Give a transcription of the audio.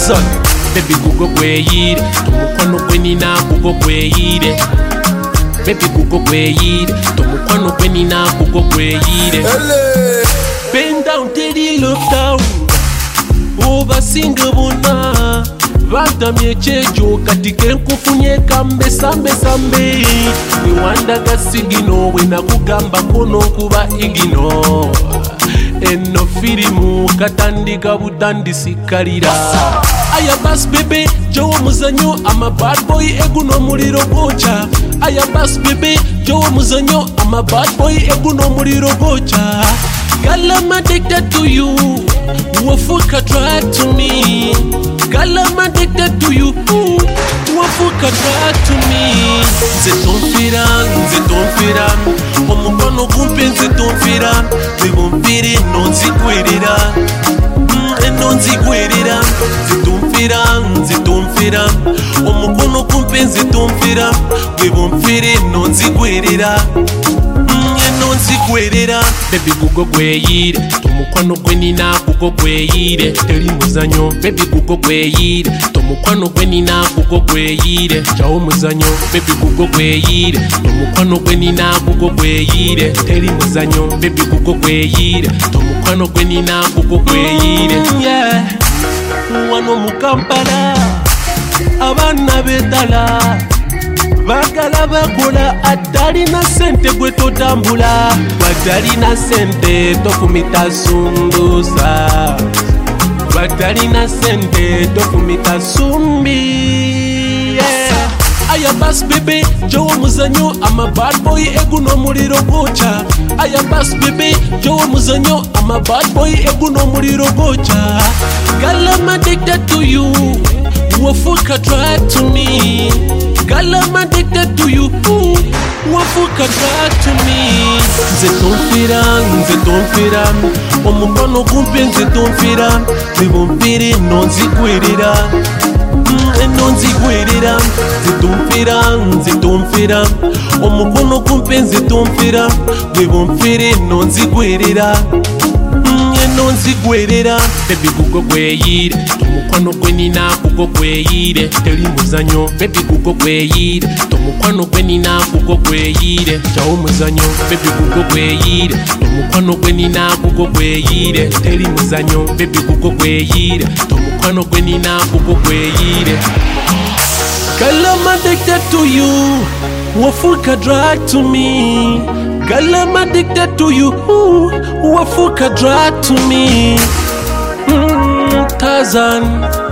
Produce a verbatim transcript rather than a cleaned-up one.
Tarzan. Baby gugo gweyire, tumukwano gwe nina gugo gweyire. Baby gugo gweyire, tumukwano gwe nina gugo gweyire. Bend down, teddy look down. Over singa buna Vantamye chejo katike nkufunye kambe sambe sambe. Niwandaga sigino wena kugamba kono kuba igino. Eno firimu katandika butandisi kalira. Aya bass baby, jowo muzanyo, I'm a bad boy, eguno muliro gocha. Aya bass baby, jowo muzanyo, I'm a bad boy, eguno muliro gocha. Girl, I'm addicted to you. Wafuka try to me. Girl, I'm addicted to you. Wafuka try to me. Nze tonfira, nze tonfira. Omukono gumpe nze tonfira. Wibumvire nonzigwirira. Nonzigwirira. Nze tonfira, nze tonfira. Omukono gumpe nze tonfira. Wibumvire nonzigwirira. Nonzigwirira. Baby gugo gweyire, tumukwano gwe nina gugo gweyire. Teri muzanyo, baby gugo gweyire, tumukwano gwe nina gugo gweyire. Chawo muzanyo, baby gugo gweyire, tumukwano gwe nina gugo gweyire. Teri muzanyo, baby gugo gweyire, tumukwano gwe nina gugo gweyire. Yeah, wano mu Kampala abana betala bagala bakola atalina sente gwe totambula. Batalina sente tofumita sundusa. Batalina sente tofumita sumbi. Yeah. Aya bass baby, jowo muzanyo, I'm a bad boy, eguno muliro gocha. Aya bass baby, jowo muzanyo, I'm a bad boy, eguno muliro gocha. Girl, I'm addicted to you. Wafuka try to me. Girl, I'm addicted to you. Wafuka try to me. Nze tonfira, nze tonfira. Omukono gumpe nze tonfira. Wibumvire nonzigwirira. Nonzigwirira. Nze tonfira, nze tonfira. Omukono gumpe nze tonfira. Wibumvire nonzigwirira. Nonzigwirira. Baby gugo gweyire, tumukwano gwe nina gugo gweyire. Teri muzanyo, baby gugo gweyire, tumukwano gwe nina gugo gweyire. Chawo muzanyo, baby gugo gweyire, tumukwano gwe nina gugo gweyire. Teri muzanyo, baby gugo gweyire, tumukwano gwe nina gugo gweyire. Girl, I'm addicted to you. Wafuka drag to me. Girl, I'm addicted to you. Wafuka drag to me. Mm, Tarzan.